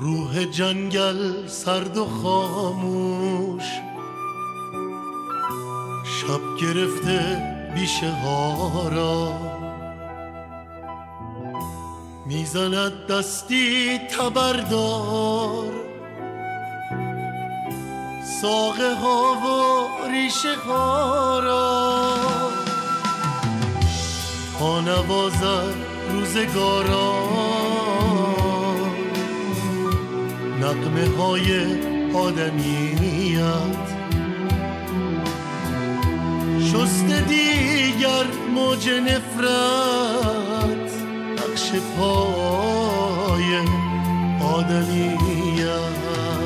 روح جنگل سرد و خاموش، شب گرفته بیشه ها را، میزند دستی تبردار ساقه ها و ریشه ها را، تا نوازد روزگاران نغمه های آدمیت. شسته دیگر موج نفرت نقش پای آدمیت.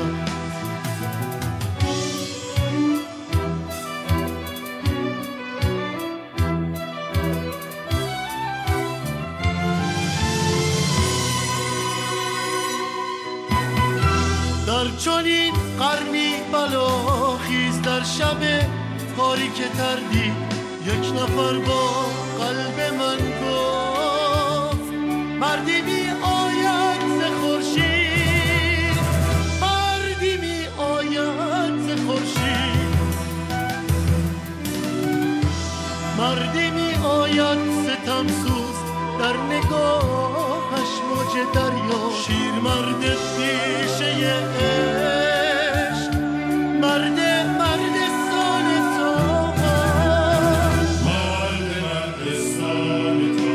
در چنین قرنی بلاخیز در شب تاریک تردید یک نفر با قلب من گفت مردی می آید ز خورشید، مردی می آید ز خورشید، مردی می آید ستمسوز در نگاهش موج دریا. شیر مرد پیشه عشق، مرد مردستان تو، مرد مردستان تو.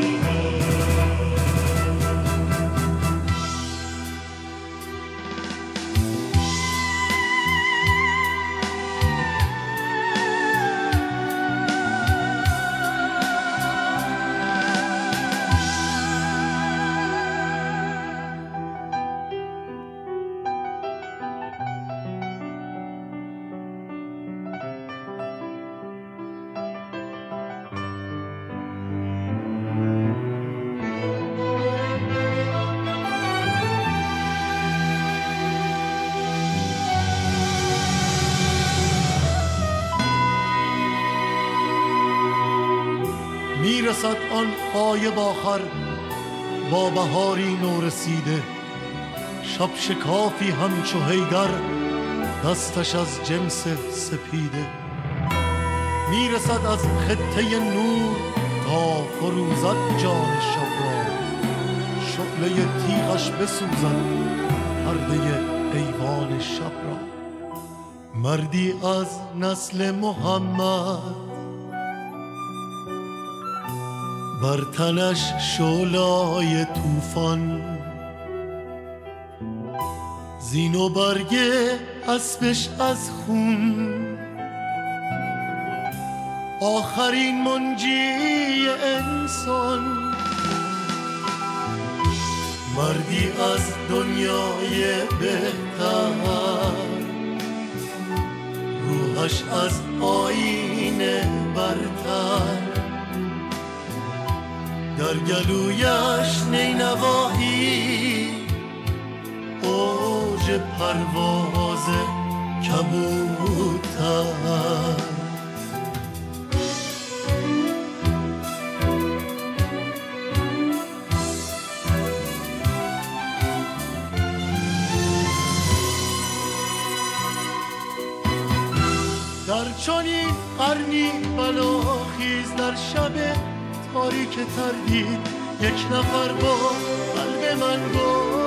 میرسد آن غایب آخر با بهاری نورسیده، شب شکافی همچو حیدر دستش از جنس سپیده. میرسد از خطه نور تا فروزد جان شب را، شعله تیغش بسوزد پرده ایوان شب را. مردی از نسل محمد بر تنش شعله‌های طوفان، زین و برگه اسبش از خون، آخرین منجی انسان. مردی از دنیای بهتر، روحش از آینه برتر، در گلویش نینواهی اوج پرواز کبوتر. در چنین قرنی بلاخیز در شب تاریک تردید یک نفر با قلب من گفت